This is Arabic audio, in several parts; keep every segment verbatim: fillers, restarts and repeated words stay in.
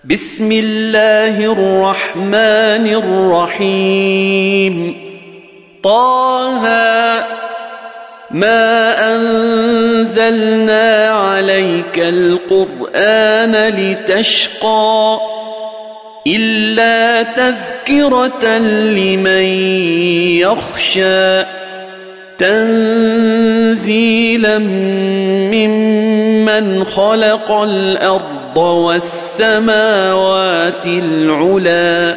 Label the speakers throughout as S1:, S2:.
S1: بسم الله الرحمن الرحيم طه ما أنزلنا عليك القرآن لتشقى إلا تذكرة لمن يخشى تنزيلا ممن خلق الأرض والسماوات العلى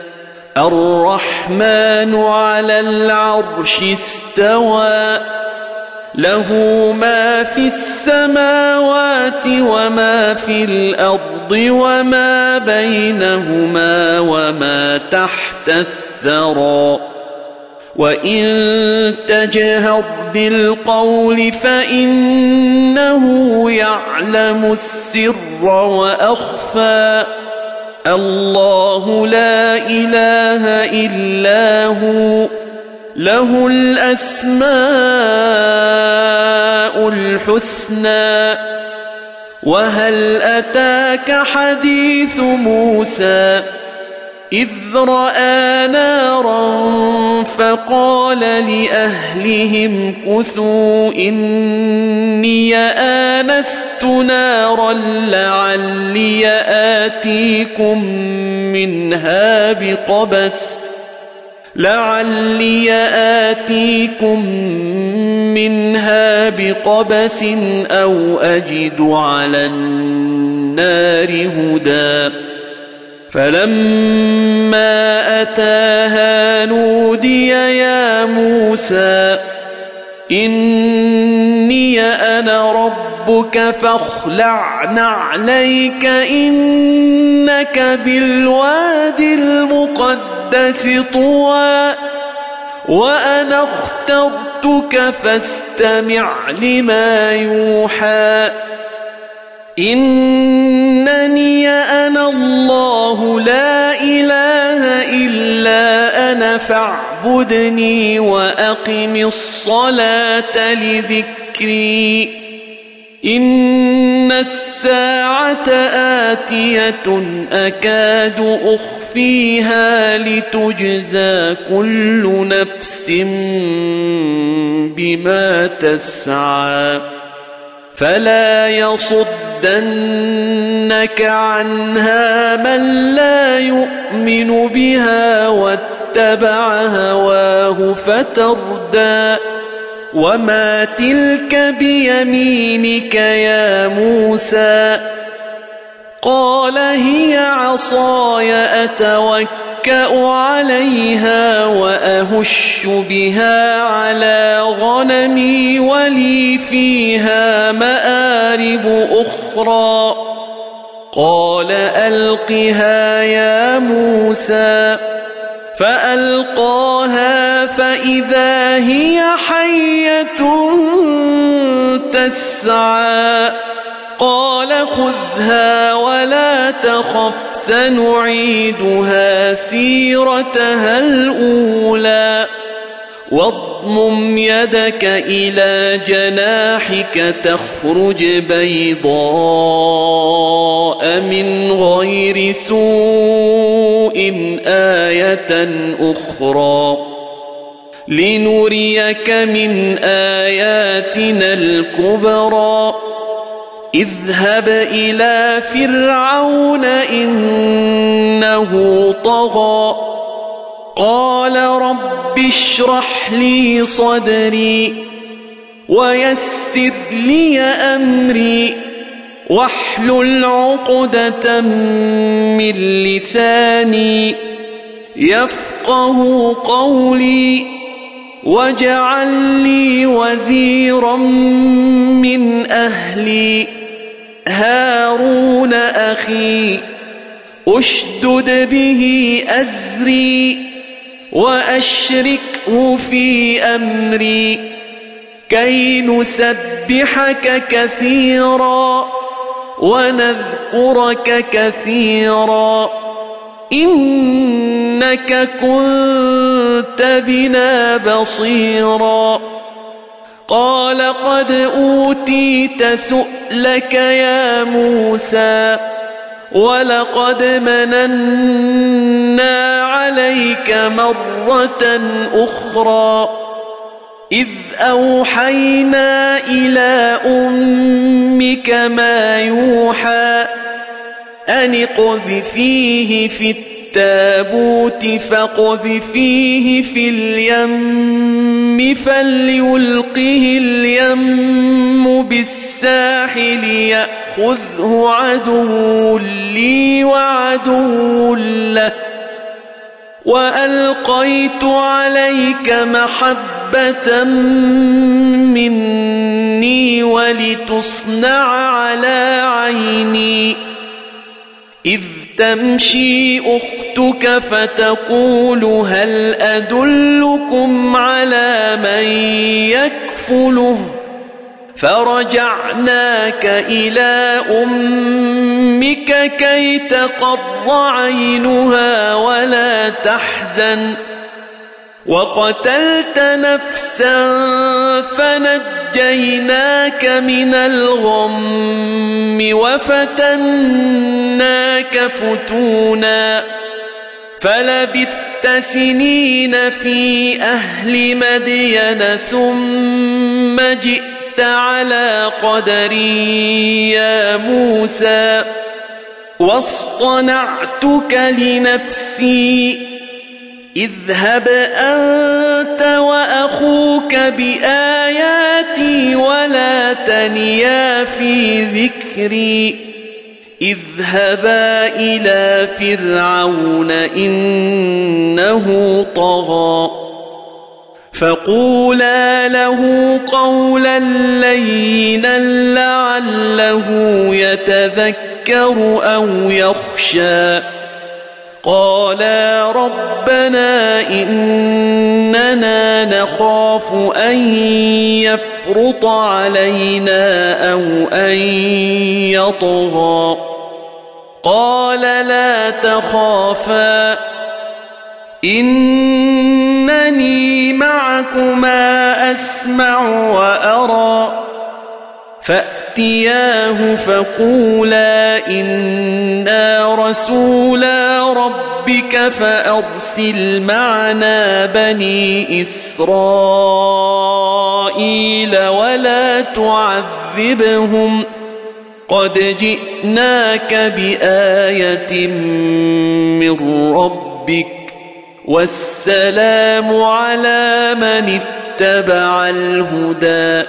S1: الرحمن على العرش استوى له ما في السماوات وما في الأرض وما بينهما وما تحت الثرى وإن تجهر بالقول فإنه يعلم السر وأخفى الله لا إله إلا هو له الأسماء الحسنى وهل أتاك حديث موسى إذ رأى نارا فقال لأهلهم كثوا إني آنست نارا لعلي آتيكم منها بقبس لعلي آتيكم منها بقبس أو أجد على النار هدى فلما أتاها نودي يا موسى إني أنا ربك فاخلع نعليك إنك بالوادي المقدس طوى وأنا اخترتك فاستمع لما يوحى إنني أنا الله لا إله إلا أنا فاعبدني وأقم الصلاة لذكري إن الساعة آتية أكاد أخفيها لتجزى كل نفس بما تسعى فلا يصدنك عنها من لا يؤمن بها واتبع هواه فتردى وما تلك بيمينك يا موسى قال هي عصاي أتوكأ عليها وأهش بها على غنمي ولي فيها مآرب أخرى قال ألقها يا موسى فألقاها فإذا هي حية تسعى قال خذها ولا تخف سنعيدها سيرتها الأولى واضمم يدك إلى جناحك تخرج بيضاء من غير سوء آية أخرى لنريك من آياتنا الكبرى اذهب إلى فرعون إنه طغى قال رب اشرح لي صدري ويسر لي أمري واحلل عقدة من لساني يفقه قولي واجعل لي وزيرا من أهلي هارون أخي أشدد به أزري وأشركه في أمري كي نسبحك كثيرا ونذكرك كثيرا إنك كنت بنا بصيرا قال قد أوتيت سؤلك يا موسى ولقد مننا عليك مرة أخرى إذ أوحينا إلى أمك ما يوحى أن اقذفيه في التابوت فاقذفيه في اليم فليلقه اليم بالساحل يأخذه عدو لي وعدو له وألقيت عليك محبة مني ولتصنع على عيني إذ تمشي أختك فتقول هل أدلكم على من يكفله فرجعناك إلى أمك كي تقر عينها ولا تحزن وقتلت نفسا فنجيناك من الغم وفتناك فتونا فلبثت سنين في أهل مدين ثم جئت على قدري يا موسى واصطنعتك لنفسي اذهب أنت وأخوك بآياتي ولا تنيا في ذكري اذهبا إلى فرعون إنه طغى فقولا له قولا لينا لعله يتذكر أو يخشى قالا ربنا إننا نخاف أن يفرط علينا أو أن يطغى قال لا تخافا إنني معكما أسمع وأرى فأتياه فقولا إنا رسولا ربك فأرسل معنا بني إسرائيل ولا تعذبهم قد جئناك بآية من ربك والسلام على من اتبع الهدى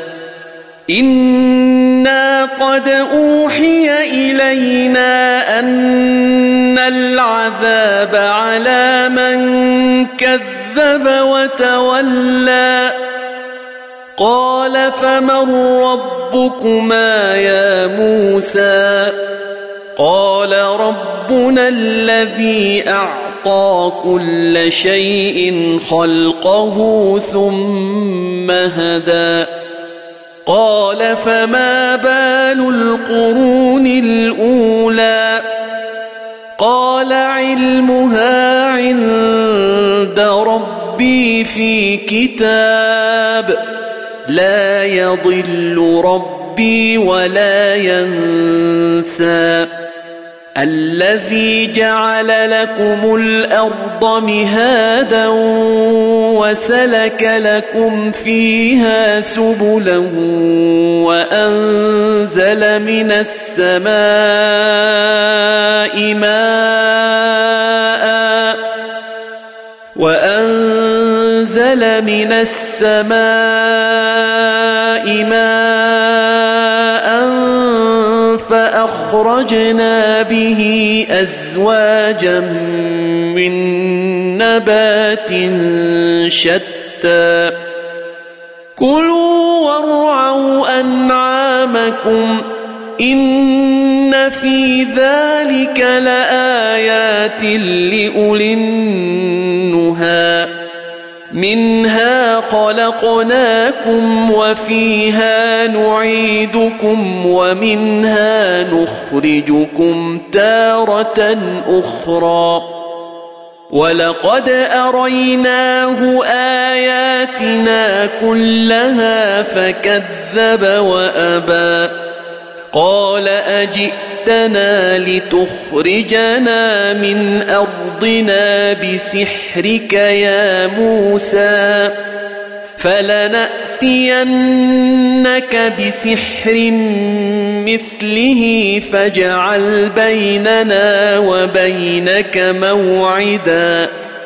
S1: إنا قد أوحي إلينا أن العذاب على من كذب وتولى قال فمن ربكما يا موسى قال ربنا الذي أعطى كل شيء خلقه ثم هدى قال فما بال القرون الأولى قال علمها عند ربي في كتاب لا يضل ربي ولا ينسى الذي جعل لكم الأرض مهادا وسلك لكم فيها سبلا وأنزل من السماء ماء وأنزل من السماء ماء فأخرجنا به أزواجا من نبات شتى كلوا وارعوا أنعامكم إن في ذلك لآيات لأولي النهى منها خلقناكم وفيها نعيدكم ومنها نخرجكم تارة أخرى ولقد أريناه آياتنا كلها فكذب وأبى قال أجئتنا لتخرجنا من أرضنا بسحرك يا موسى فلنأتينك بسحر مثله فاجعل بيننا وبينك موعدا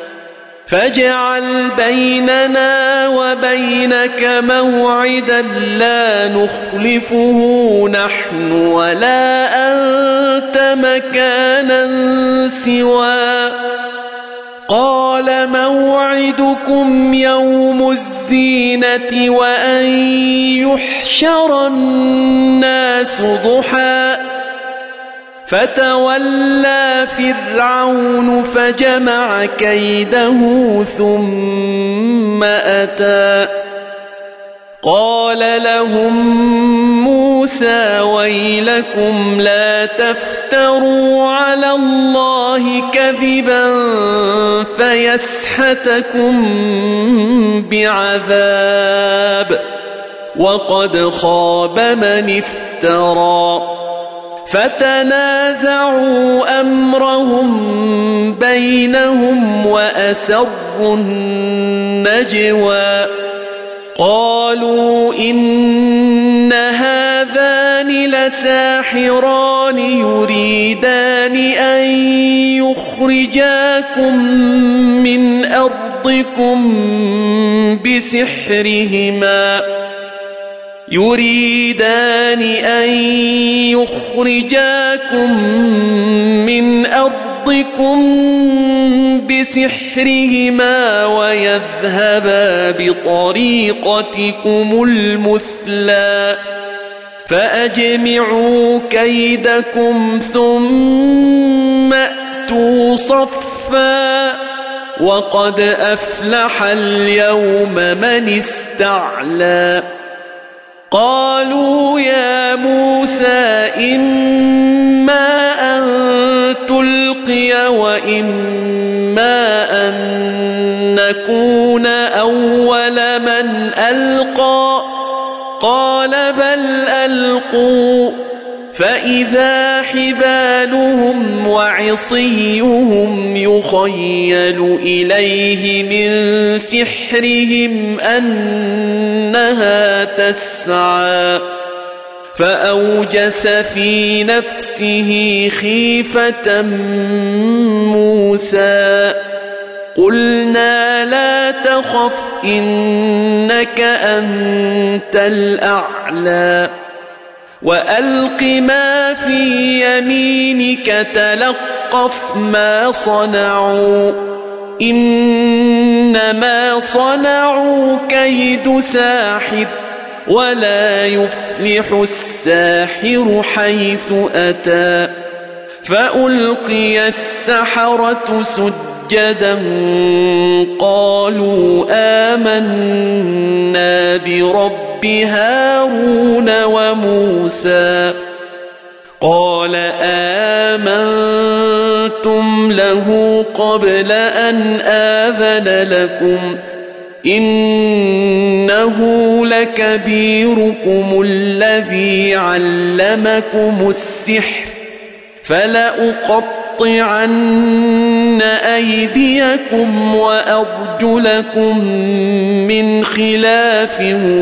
S1: فاجعل بيننا وبينك موعدا لا نخلفه نحن ولا أنت مكانا سوى قال موعدكم يوم الزينة وأن يحشر الناس ضحى فتولى فرعون فجمع كيده ثم أتى قال لهم موسى ويلكم لا تفتروا على الله كذبا فيسحتكم بعذاب وقد خاب من افترى فتنازعوا أمرهم بينهم وأسروا النجوى قالوا إن هذان لساحران يريدان أن يخرجاكم من أرضكم بسحرهما يريدان أن يخرجاكم من أرضكم بسحرهما ويذهبا بطريقتكم المثلى فأجمعوا كيدكم ثم أتوا صفا وقد أفلح اليوم من استعلى قالوا يا موسى إما أن تلقي وإما أن نكون أول من ألقى قال بل ألقوا فإذا حبالهم وعصيهم يخيل إليه من سحرهم أنها تسعى فأوجس في نفسه خيفة موسى قلنا لا تخف إنك أنت الأعلى وألق ما في يمينك تلقف ما صنعوا إنما صنعوا كيد ساحر ولا يفلح الساحر حيث أتى فألقي السحرة سجدا قالوا آمنا برب هارون وموسى قال آمنتم له قبل أن آذن لكم إنه لكبيركم الذي علمكم السحر فلأقطعن أيديكم وأرجلكم من خلاف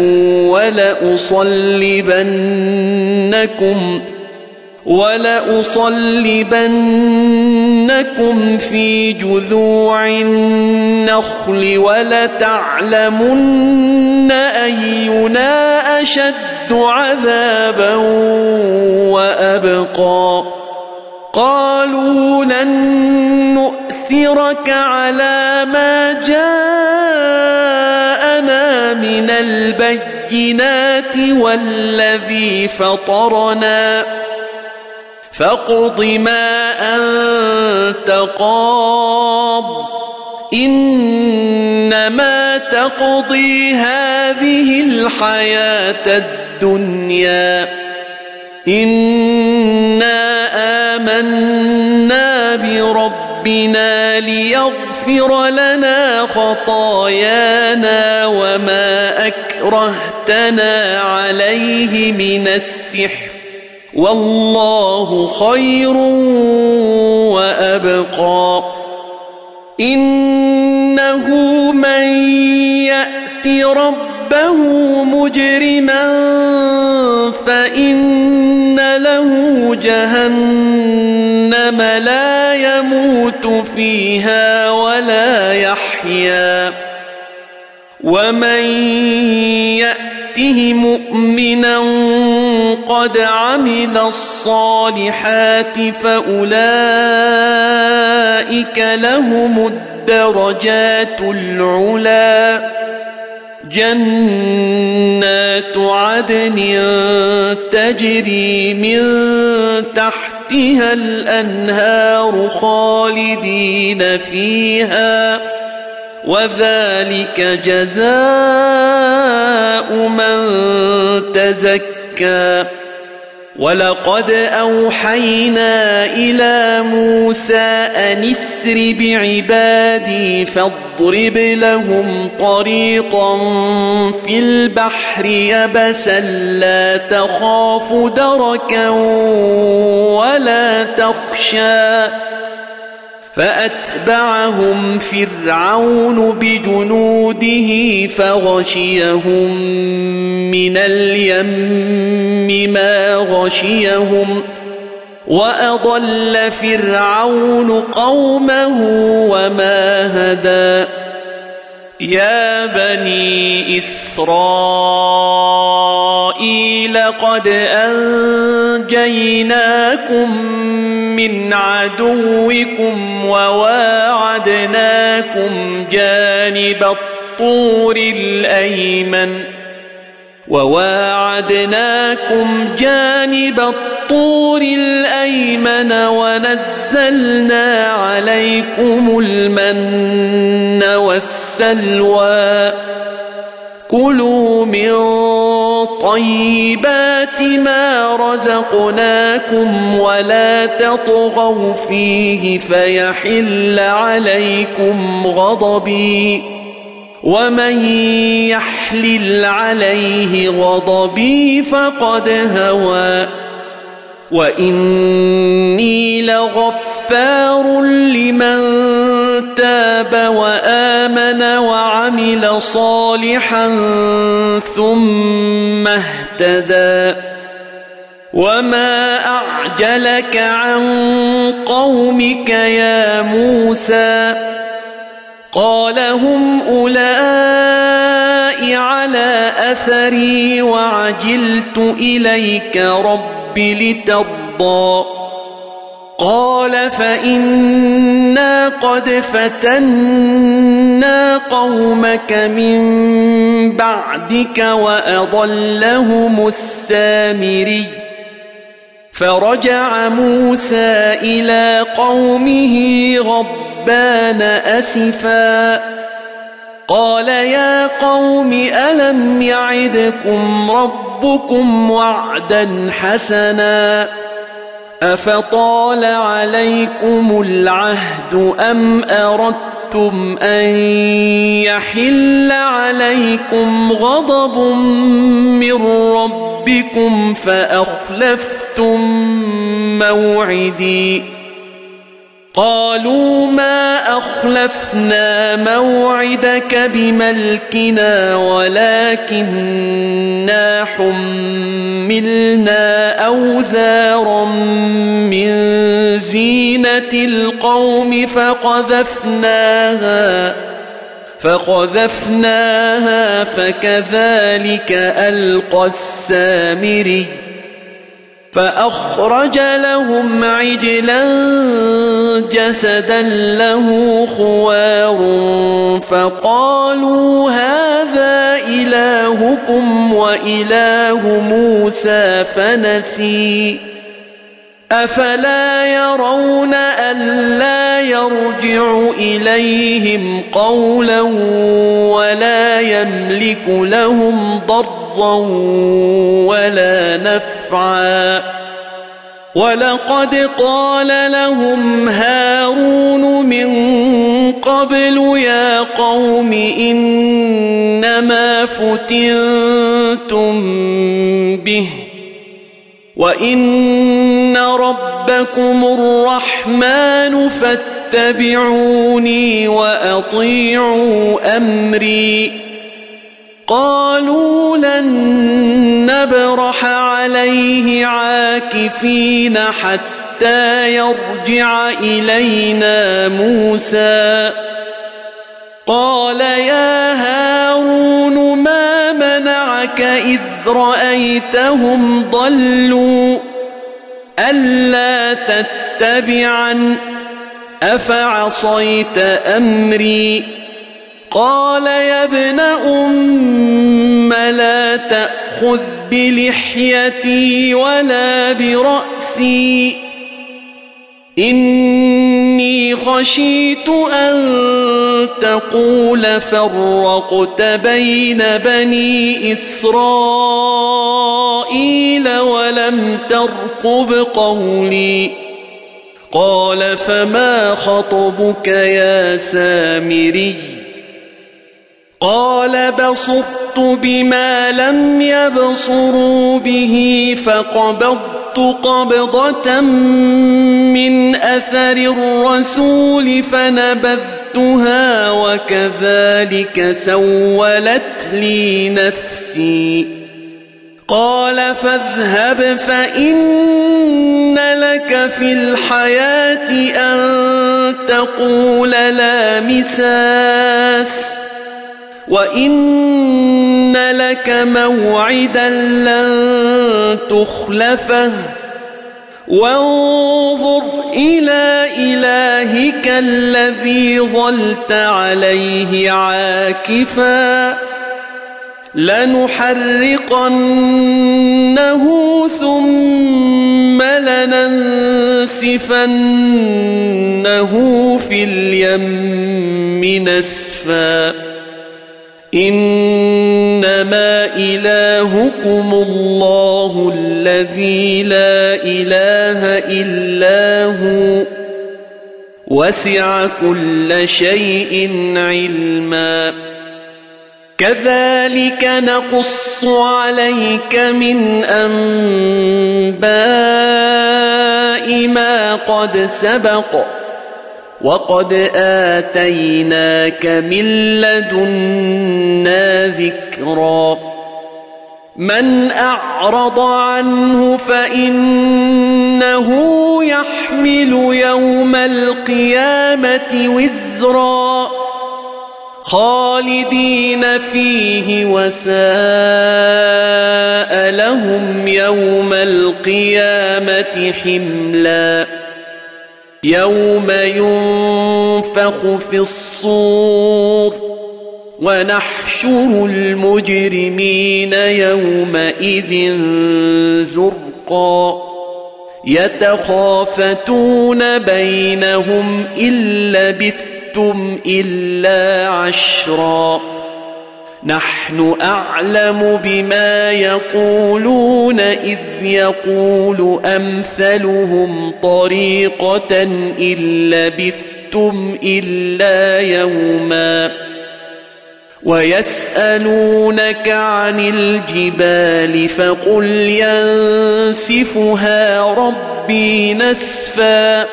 S1: ولأصلبنكم ولأصلبنكم في جذوع النخل ولتعلمن أينا أشد عذابا وأبقى قالوا لن نؤثرك على ما جاءنا من البينات والذي فطرنا فاقض ما أنت قاض إنما تقضي هذه الحياة الدنيا إنا آمنا بربنا ليغفر لنا خطايانا وما أكرهتنا عليه من السحر والله خير وأبقى إنه من يأت ربه مجرما فإن له جهنم لا يموت فيها ولا يحيا ومن يأته مؤمنا قد عمل الصالحات فأولئك لهم الدرجات العلى جنات عدن تجري من تحتها الأنهار خالدين فيها وذلك جزاء من تزكى ولقد أوحينا إلى موسى أن اسر بعبادي فاضرب لهم طريقا في البحر يبسا لا تخاف دركا ولا تخشى فأتبعهم فرعون بجنوده فغشيهم من اليم ما غشيهم وأضل فرعون قومه وما هدى يا بني إسرائيل قد أنجيناكم من عدوكم وواعدناكم جانب الطور الأيمن وواعدناكم جانب الطور الأيمن ونزلنا عليكم المن والسلوى كلوا من طيبات ما رزقناكم ولا تطغوا فيه فيحل عليكم غضبي ومن يحلل عليه غضبي فقد هوى وإني لغفار لمن تاب وآمن وعمل صالحا ثم اهتدى وما أعجلك عن قومك يا موسى قال هم أولئك على أثري وعجلت إليك رب لترضى قال فإنا قد فتنا قومك من بعدك وأضلهم السامري فرجع موسى إلى قومه غضبان أسفا قال يا قوم ألم يعدكم ربكم وعدا حسنا أفطال عليكم العهد أم أردتم أن يحل عليكم غضب من ربكم فأخلفتم موعدي قالوا ما أخلفنا موعدك بملكنا ولكننا حملنا أوزارا من زينة القوم فقذفناها فقذفناها فكذلك ألقى السامري فأخرج لهم عجلا جسدا له خوار فقالوا هذا إلهكم وإله موسى فنسي أفلا يرون ألا يرجع إليهم قولا ولا يملك لهم ضرا ولا نفعا ولقد قال لهم هارون من قبل يا قوم إنما فتنتم به وإن إن ربكم الرحمن فاتبعوني وأطيعوا أمري قالوا لن نبرح عليه عاكفين حتى يرجع إلينا موسى قال يا هارون ما منعك إذ رأيتهم ضلوا ألا تتبعن أفعصيت أمري قال يا ابن أم لا تأخذ بلحيتي ولا برأسي إني خشيت أن تقول فرقت بين بني إسرائيل ولم ترقب قولي قال فما خطبك يا سامري قال بصرت بما لم يبصروا به فقبضت قبضة من أثر الرسول فنبذتها وكذلك سولت لي نفسي قال فاذهب فإن لك في الحياة أن تقول لا مساس وإن لك موعدا لن تخلفه وانظر إلى إلهك الذي ظلت عليه عاكفا لنحرقنه ثم لننسفنه في اليم نسفا إنما إلهكم الله الذي لا إله إلا هو وسع كل شيء علما كذلك نقص عليك من أنباء ما قد سبق وقد آتيناك من لدنا ذكرا من أعرض عنه فإنه يحمل يوم القيامة وزرا خالدين فيه وساء لهم يوم القيامة حملا يوم ينفخ في الصور ونحشر المجرمين يومئذ زرقا يتخافتون بينهم إن لبثتم إلا عشرا نحن أعلم بما يقولون إذ يقول أمثلهم طريقة إن لبثتم إلا يوما ويسألونك عن الجبال فقل ينسفها ربي نسفا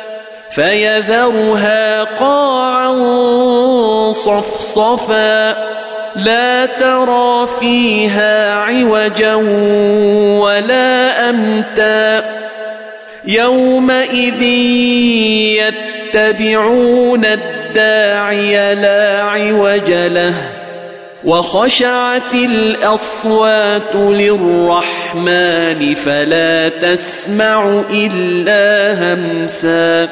S1: فيذرها قاعا صفصفا لا ترى فيها عوجا ولا أمتا يومئذ يتبعون الداعي لا عوج له وخشعت الأصوات للرحمن فلا تسمع إلا همسا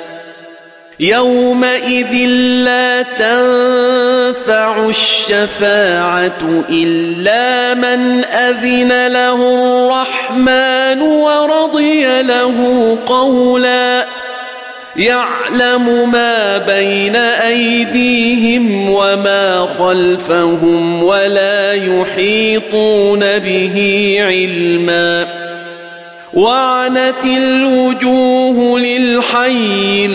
S1: يومئذ لا تنفع الشفاعة إلا من أذن له الرحمن ورضي له قولا يعلم ما بين أيديهم وما خلفهم ولا يحيطون به علما وعنت الوجوه للحي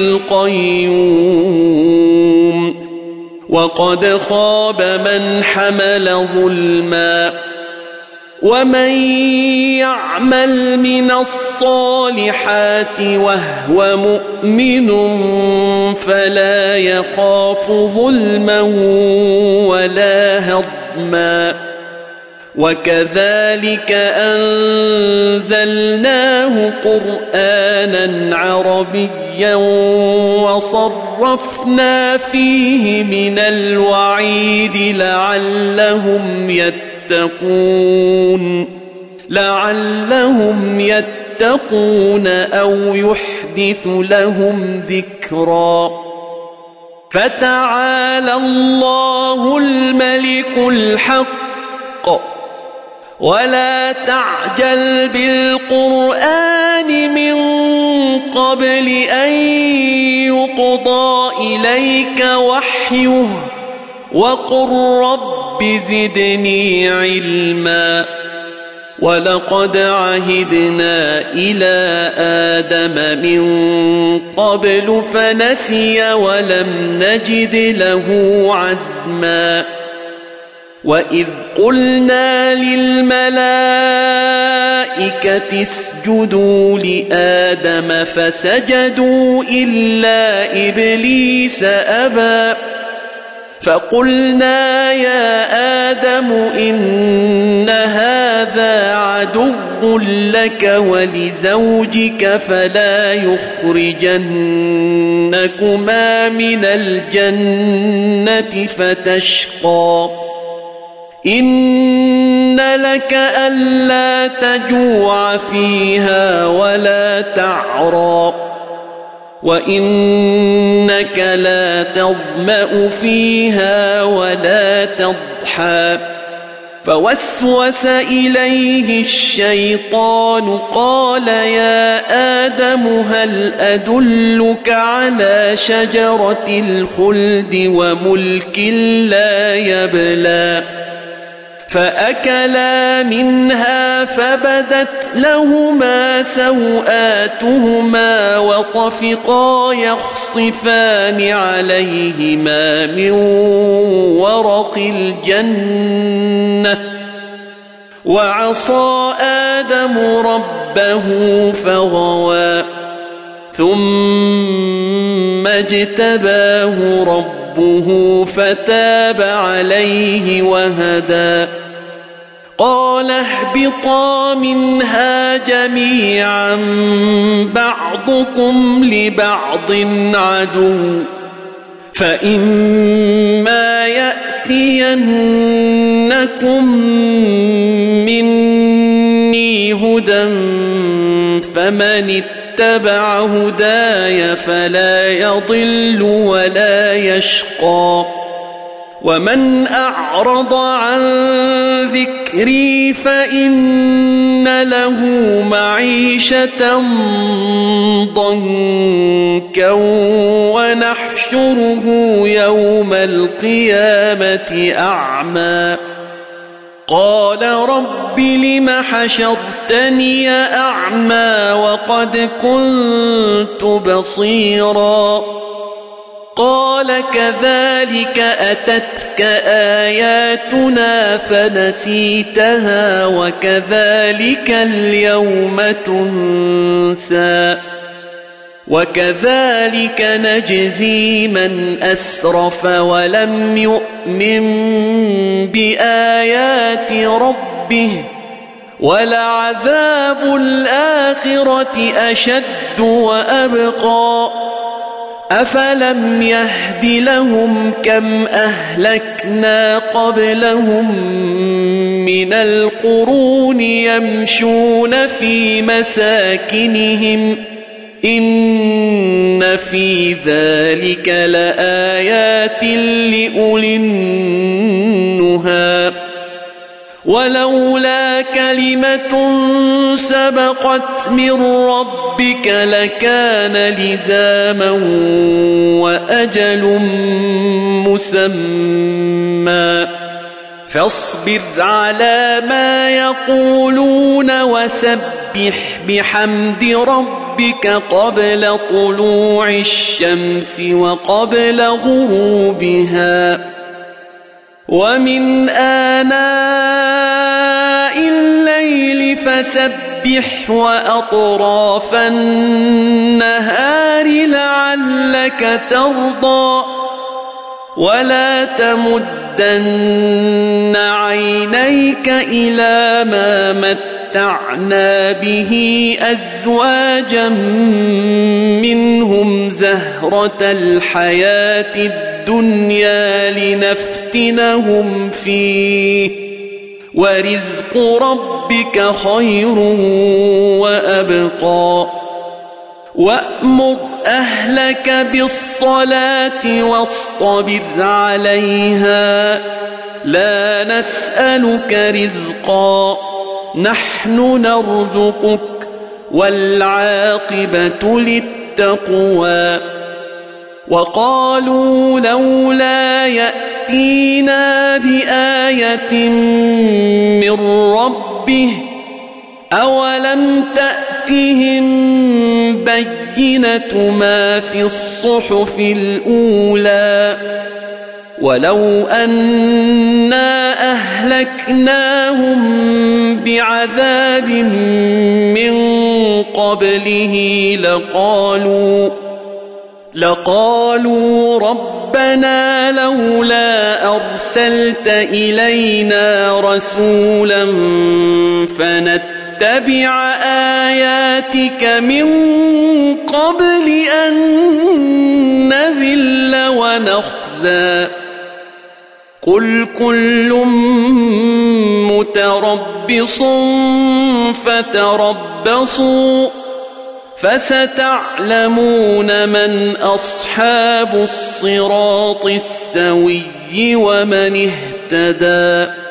S1: القيوم وقد خاب من حمل ظلما ومن يعمل من الصالحات وهو مؤمن فلا يخاف ظلما ولا هضما وكذلك أنزلناه قرآنا عربيا وصرفنا فيه من الوعيد لعلهم يتقون لعلهم يتقون أو يحدث لهم ذكرا فتعالى الله الملك الحق ولا تعجل بالقرآن من قبل أن يقضى إليك وحيه وقل رب زدني علما ولقد عهدنا إلى آدم من قبل فنسي ولم نجد له عزما وإذ قلنا للملائكة اسجدوا لآدم فسجدوا إلا إبليس أبى فقلنا يا آدم إن هذا عدو لك ولزوجك فلا يخرجنكما من الجنة فتشقى إن لك ألا تجوع فيها ولا تعرى وإنك لا تظمأ فيها ولا تضحى فوسوس إليه الشيطان قال يا آدم هل أدلك على شجرة الخلد وملك لا يبلى فأكلا منها فبدت لهما سوآتهما وطفقا يخصفان عليهما من ورق الجنة وعصى آدم ربه فغوى ثم اجتباه ربه فتاب عليه وهدى قال اهبطا منها جميعا بعضكم لبعض عدو فإما يأتينكم مني هدى فمن اتبع هداي فلا يضل ولا يشقى ومن أعرض عن ذكري فإن له معيشة ضنكا ونحشره يوم القيامة أعمى قال رب لم حشرتني أعمى وقد كنت بصيرا قال كذلك أتتك آياتنا فنسيتها وكذلك اليوم تنسى وكذلك نجزي من أسرف ولم يؤمن بآيات ربه ولعذاب الآخرة أشد وأبقى أفلم يهد لهم كم أهلكنا قبلهم من القرون يمشون في مساكنهم إن في ذلك لآيات لأولي النهى ولولا كلمة سبقت من ربك لكان لزاما وأجل مسمى فاصبر على ما يقولون وسبح بحمد ربك قبل طلوع الشمس وقبل غروبها ومن آناء الليل فسبح وأطراف النهار لعلك ترضى ولا تمدن عينيك إلى ما متعنا به أزواجا منهم زهرة الحياة الدنيا لنفتنهم فيه ورزق ربك خير وأبقى وأمر أهلك بالصلاة واصطبر عليها لا نسألك رزقا نحن نرزقك والعاقبة للتقوى وقالوا لولا يأتينا بآية من ربه أولم تأتهم بينة ما في الصحف الأولى ولو أنا أهلكناهم بعذاب من قبله لقالوا لقالوا ربنا لولا أرسلت إلينا رسولا فنتبع آياتك من قبل أن نذل ونخزى قل كل متربص فتربصوا فستعلمون من أصحاب الصراط السوي ومن اهتدى